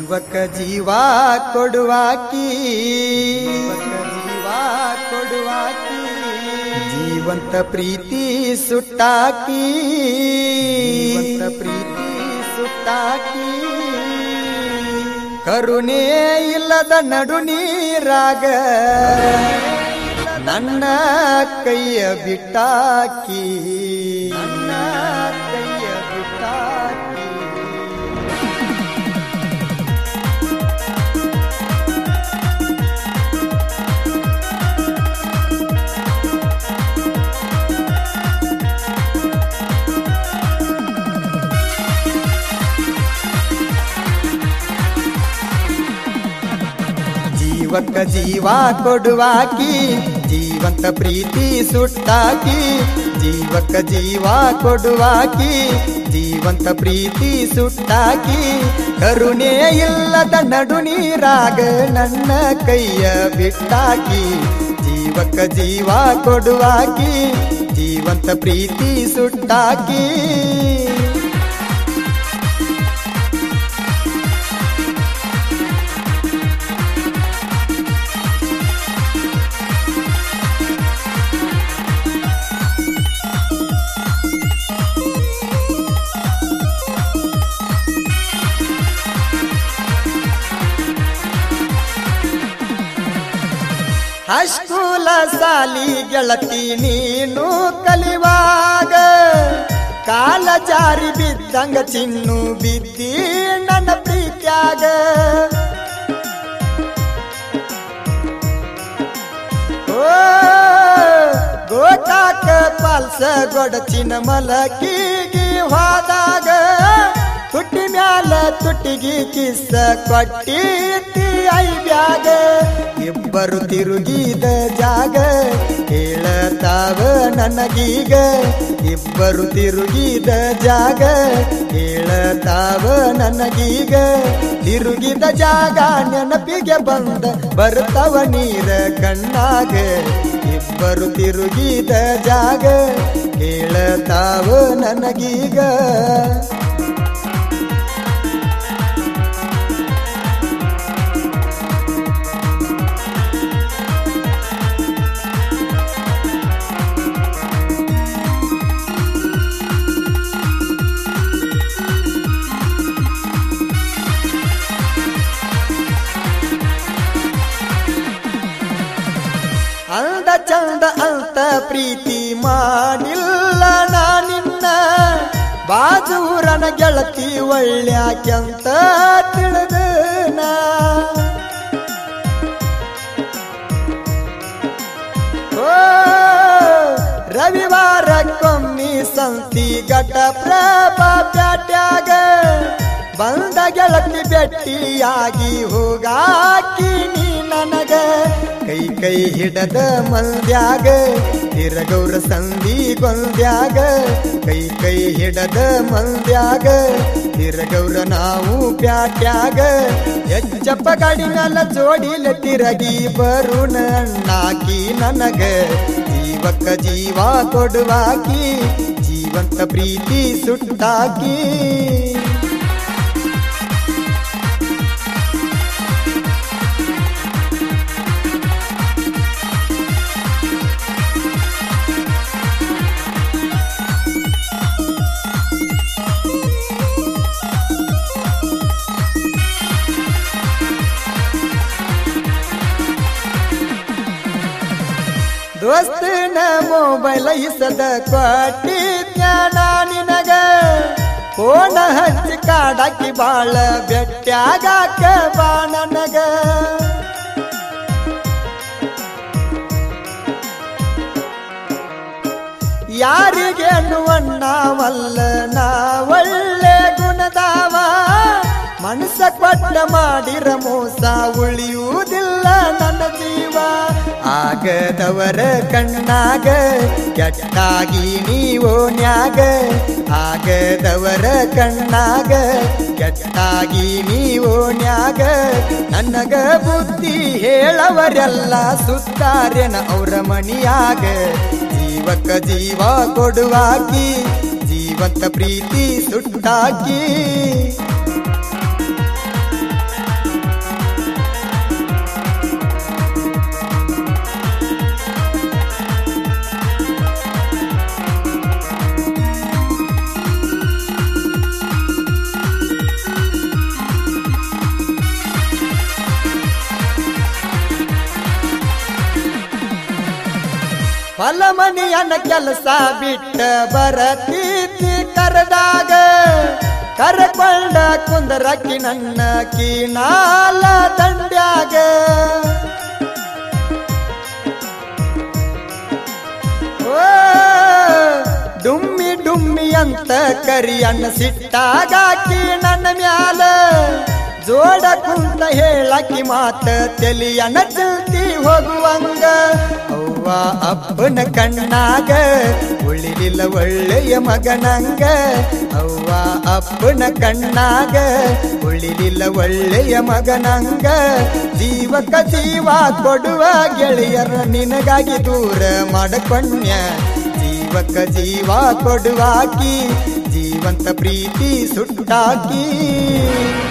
ಜೀವಕ ಜೀವ ಕೊಡುವಾಕಿ ಜೀವಂತ ಪ್ರೀತಿ ಸುಟ್ಟಾಕಿ ಕರುಣೆ ಇಲ್ಲದ ನಡು ನೀರಾಗ ನನ್ನ ಕೈಯ ಬಿಟ್ಟಾಕಿ ಜೀವಕ ಜೀವ ಕೊಡುವಾಕಿ ಜೀವಂತ ಪ್ರೀತಿ ಸುಟ್ಟಾಕಿ ಜೀವಕ ಜೀವ ಕೊಡುವಾಕಿ ಜೀವಂತ ಪ್ರೀತಿ ಸುಟ್ಟಾಕಿ ಕರುಣೆ ಇಲ್ಲದ ನಡು ನೀರಾಗ ನನ್ನ ಕೈಯ ಬಿಟ್ಟಾಕಿ ಜೀವಕ ಜೀವ ಕೊಡುವಾಕಿ ಜೀವಂತ ಪ್ರೀತಿ ಸುಟ್ಟಾಕಿ ಹೈಸ್ಕೂಲ ಸಾಲಿ ಗೆಳತಿ ನೀನು ಕಲಿವಾಗ ಕಾಲ ಜಾರಿ ಬಿದ್ದಂಗ ಚಿನ್ನು ಬಿದ್ದಿ ನನ್ನ ಪ್ರೀತ್ಯಾಗ ಗೋಕಾಕ ಪಾಲ್ಸ ಗೊಡಚಿನ ಮಲಕಿಗಿ ಹೋದಾಗ ತುಟ್ಟಿ ಮ್ಯಾಲ ತುಟ್ಟಿಗಿ ಕಿಸ್ಸ ಕೊಟ್ಟಿತ್ತಿ ಐಬ್ಯಾಗ ಇಬ್ಬರು ತಿರುಗಿದ ಜಾಗ ಹೇಳತಾವ ನನಗೀಗ ಇಬ್ಬರು ತಿರುಗಿದ ಜಾಗ ಹೇಳತಾವ ನನಗೀಗ ತಿರುಗಿದ ಜಾಗ ನೆನಪಿಗೆ ಬಂದ ಬರ್ತಾವ ನೀರ ಕಣ್ಣಾಗ ಇಬ್ಬರು ತಿರುಗಿದ ಜಾಗ ಹೇಳತಾವ ನನಗೀಗ ಅಂದ ಚಂದ ಅಂತ ಪ್ರೀತಿ ಮಾಡಿಲ್ಲ ನಾನಿನ್ನ ಬಾಜೂರನ ಗೆಳತಿ ಒಳ್ಳ್ಯಾಕ್ಯಂತ ತಿಳಿದನ ರವಿವಾರಕ್ಕೊಮ್ಮಿ ಸಂತಿ ಘಟ ಪ್ರಭಾ ಪ್ಯಾಟ್ಯಾಗ ಬಂದ ಗೆಳತಿ ಭೆಟ್ಟಿಯಾಗಿ ಹೋಗಾಕಿ ನೀ ನನಗ ಕೈ ಕೈ ಹಿಡದ ಮಂದ್ಯಾಗ ತಿರಗೌರ ಸಂಧಿ ಗೊಂದ್ಯಾಗ ಕೈ ಕೈ ಹಿಡದ ಮಂದ್ಯಾಗ ತಿರಗೌರ ನಾವು ಪ್ಯಾಟ್ಯಾಗ ಹೆಚ್ಚಪ್ಪ ಗಾಡಿನಲ್ಲ ಜೋಡಿಲ ತಿರಗಿ ಬರುಣ ಅಣ್ಣಾಕಿ ನನಗ ಜೀವಕ ಜೀವ ಕೊಡುವಾಕಿ ಜೀವಂತ ಪ್ರೀತಿ ಸುಟ್ಟಾಕಿ ದೋಸ್ತನ ಮೊಬೈಲ್ ಇಸದ ಕೊಟ್ಟಿದ್ದ ನಿನಗ ಫೋನ ಹಚ್ಚಿ ಕಾಡಾಕಿ ಬಾಳ ಬೆಟ್ಟ್ಯಾಗಾಕ ಬಾ ನನಗ ಯಾರಿಗೆ ಅನ್ನುವಣ್ಣವಲ್ಲ ನಾ ಒಳ್ಳೆ ಗುಣದಾವ ಮನಸ್ಸ ಕೊಟ್ಟ ಮಾಡಿರ ಮೋಸ ಉಳಿಯುವುದಿಲ್ಲ ನನ್ನ ಜೀವ ಆಗದವರ ಕಣ್ಣಾಗ ಕೆಟ್ಟಾಗಿ ನೀವೋನ್ಯಾಗ ಆಗದವರ ಕಣ್ಣಾಗ ಕೆಟ್ಟಾಗಿ ನೀವೋನ್ಯಾಗ ನನಗ ಬುದ್ಧಿ ಹೇಳವರೆಲ್ಲ ಸುತ್ತಾರೆನ ಅವರ ಮಣಿಯಾಗ ಜೀವಕ ಜೀವ ಕೊಡುವಾಕಿ ಜೀವಂತ ಪ್ರೀತಿ ಸುಟ್ಟಾಕಿ ಹೊಲಮನಿಯನ ಕೆಲಸ ಬಿಟ್ಟ ಬರತೀತಿ ಕರೆದಾಗ ಕರಕೊಂಡ ಕುಂದರಕ್ಕಿ ನನ್ನ ಕೀನಾಲ ದಂಡ್ಯಾಗ ಡುಮ್ಮಿ ಡುಮ್ಮಿ ಅಂತ ಕರಿಯನ್ನ ಸಿಟ್ಟಾಗಾಕಿ ನನ್ನ ಮ್ಯಾಲ ಜೋಡ ಕುಂತ ಹೇಳಕಿ ಮಾತ ತೆಲಿಯನ್ನ ಚಲ್ತಿ ಹೋಗುವಂಗ ಅವ್ವ ಅಪ್ಪನ ಕಣ್ಣಾಗ ಉಳಿಲಿಲ್ಲ ಒಳ್ಳೆಯ ಮಗನಂಗ ಅವ್ವ ಅಪ್ಪನ ಕಣ್ಣಾಗ ಉಳಿಲಿಲ್ಲ ಒಳ್ಳೆಯ ಮಗನಂಗ ಜೀವಕ ಜೀವ ಕೊಡುವ ಗೆಳೆಯರ ನಿನಗಾಗಿ ದೂರ ಮಾಡಕೊಂಡ್ಯ ಜೀವಕ ಜೀವ ಕೊಡುವಾಕಿ ಜೀವಂತ ಪ್ರೀತಿ ಸುಟ್ಟಾಕಿ